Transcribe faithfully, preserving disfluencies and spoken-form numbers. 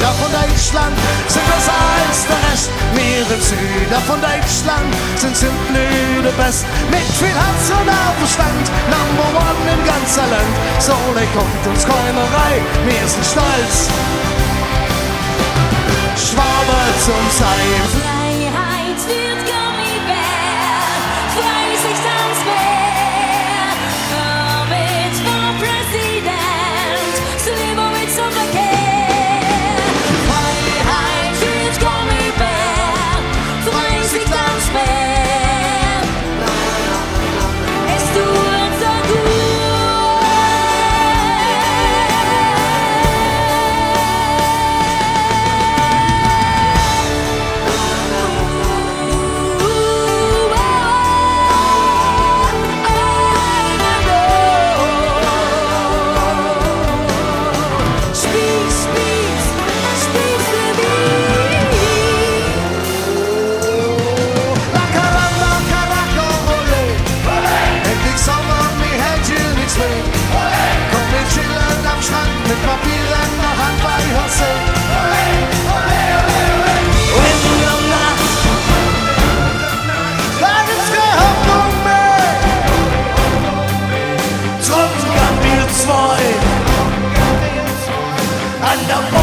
Süder von Deutschland sind besser als der Rest. Wir im Süder von Deutschland sind sind blöde Best. Mit viel Herz und Verstand, Number One im ganzen Land. So ne kommt uns Keinerei, wir sind stolz, Schwabe zum Sein. Freiheit wird Gummibär, Freisichtstanzbär, damit war Präsident, so lieber mit zum Verkehr. Freiheit wird Gummibär, Freisichtstanzbär, es tut so gut. Mit Papier in der Hand bei Hustle. In der Nacht, da gibt's keine Hoffnung mehr. Trotzdem wir zwei an der